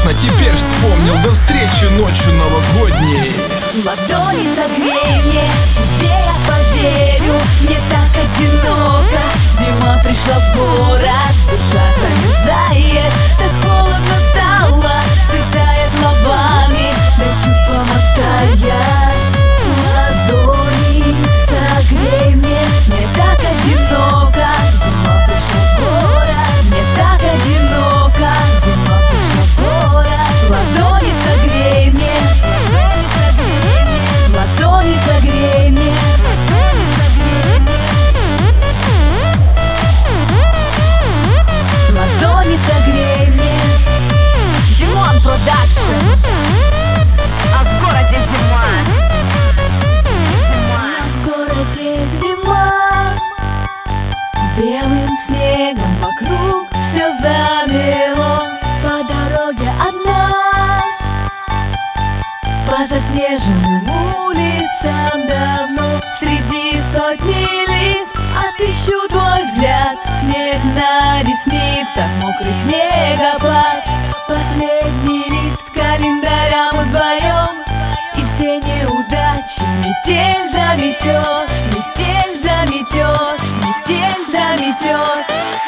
конечно, теперь вспомнил. До встречи ночью новогодней. Ладони согрей мне, тебе я поверю. Мне так одиноко, зима пришла в город, душа замерзает, так холодно стало, цветает лобами, да чувством оттаять. Ладони согрей мне, мне так одиноко, зима пришла в город, мне так одиноко, зима пришла в город. Ладони согрей мне, ладони согрей мне. Ладони согрей мне. Димон Продакшн. А в городе зима. В городе зима. Белым снегом вокруг все замело. По дороге одна, по заснеженным улицам давно, среди сотни лиц отыщу твой взгляд. Снег на ресницах, мокрый снегопад, последний лист календаря мы вдвоем, и все неудачи метель заметет, метель заметет, метель заметет.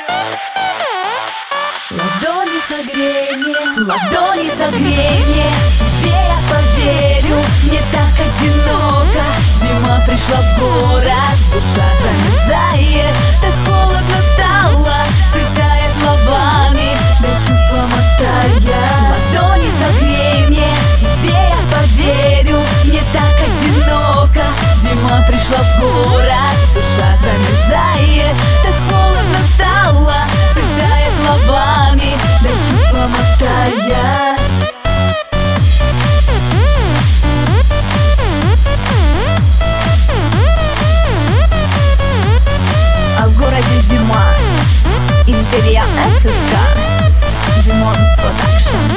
Ладони согрей мне, ладони согрей мне, тебе я поверю. Мне так одиноко, зима пришла в город, душа замерзает, так холодно стало, цветает лобами, да чувством оттаять. Ладони согрей мне, тебе я поверю. Мне так одиноко, зима пришла в город, душа замерзает, так холодно стало, цветает лобами, да чувством оттаять. А в городе зима. Империя ССК. Димон Продакшн.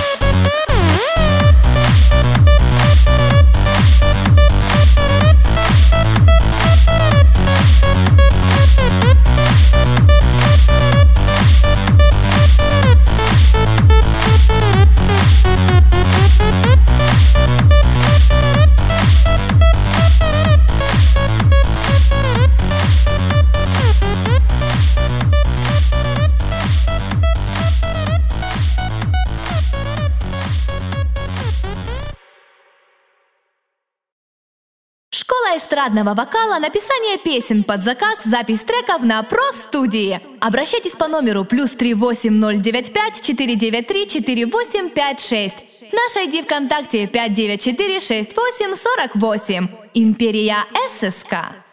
Школа эстрадного вокала, написание песен под заказ, запись треков на профстудии. Обращайтесь по номеру +38 095 493 4856. Наш ID ВКонтакте 594 68 48. Империя ССК.